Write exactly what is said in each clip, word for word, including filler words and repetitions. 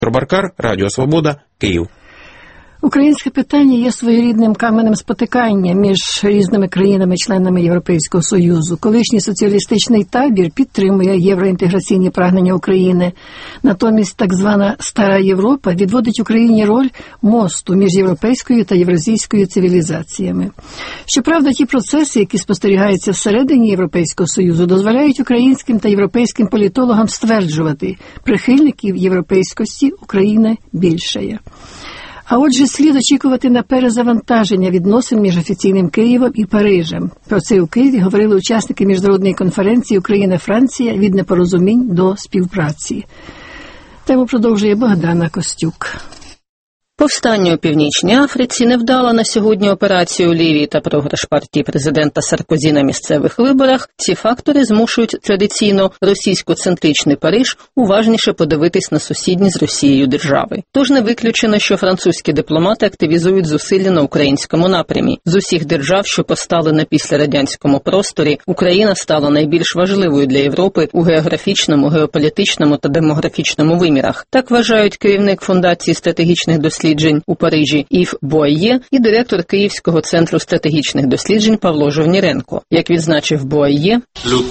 Баркар, Радіо Свобода, Київ. Українське питання є своєрідним каменем спотикання між різними країнами-членами Європейського Союзу. Колишній соціалістичний табір підтримує євроінтеграційні прагнення України. Натомість так звана «Стара Європа» відводить Україні роль мосту між європейською та євразійською цивілізаціями. Щоправда, ті процеси, які спостерігаються всередині Європейського Союзу, дозволяють українським та європейським політологам стверджувати, прихильників європейськості України більшає. А отже, слід очікувати на перезавантаження відносин між офіційним Києвом і Парижем. Про це у Києві говорили учасники міжнародної конференції «Україна-Франція. Від непорозумінь до співпраці». Тему продовжує Богдана Костюк. Повстання у Північній Африці, невдала на сьогодні операція у Лівії та програш партії президента Саркозі на місцевих виборах – ці фактори змушують традиційно російсько-центричний Париж уважніше подивитись на сусідні з Росією держави. Тож не виключено, що французькі дипломати активізують зусилля на українському напрямі. З усіх держав, що постали на післярадянському просторі, Україна стала найбільш важливою для Європи у географічному, геополітичному та демографічному вимірах. Так вважають керівник Фундації стратегічних досліджень у Парижі Ів Буайє і директор Київського центру стратегічних досліджень Павло Жовніренко. Як відзначив Буайє,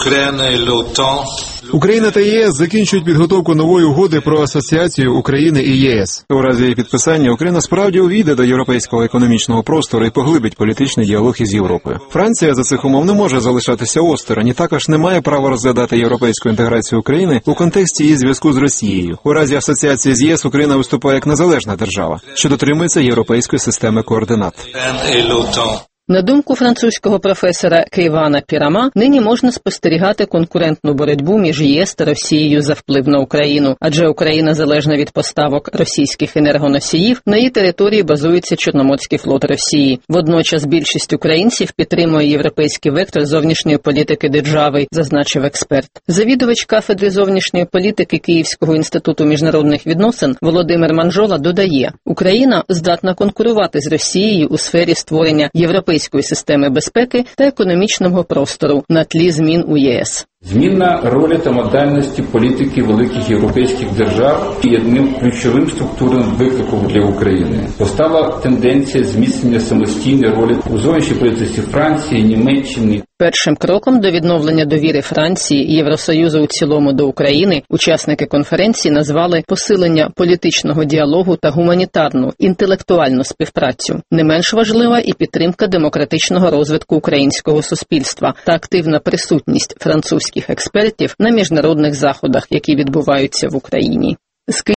Україна та ЄС закінчують підготовку нової угоди про асоціацію України і ЄС. У разі її підписання Україна справді увійде до європейського економічного простору і поглибить політичний діалог із Європою. Франція за цих умов не може залишатися осторонь і також не має права розглядати європейську інтеграцію України у контексті її зв'язку з Росією. У разі асоціації з ЄС Україна виступає як незалежна держава, що дотримується європейської системи координат. На думку французького професора Кейвана Пірама, нині можна спостерігати конкурентну боротьбу між ЄС та Росією за вплив на Україну, адже Україна залежна від поставок російських енергоносіїв, на її території базується Чорноморський флот Росії. Водночас більшість українців підтримує європейський вектор зовнішньої політики держави, зазначив експерт. Завідувач кафедри зовнішньої політики Київського інституту міжнародних відносин Володимир Манжола додає, Україна здатна конкурувати з Росією у сфері створення європейської системи безпеки та економічного простору на тлі змін у ЄС. Зміна ролі та модальності політики великих європейських держав є одним ключовим структурним викликом для України. Постала тенденція зміцнення самостійної ролі у зовнішній політиці Франції, Німеччини. Першим кроком до відновлення довіри Франції і Євросоюзу у цілому до України учасники конференції назвали посилення політичного діалогу та гуманітарну, інтелектуальну співпрацю. Не менш важлива і підтримка демократичного розвитку українського суспільства та активна присутність французьких експертів на міжнародних заходах, які відбуваються в Україні.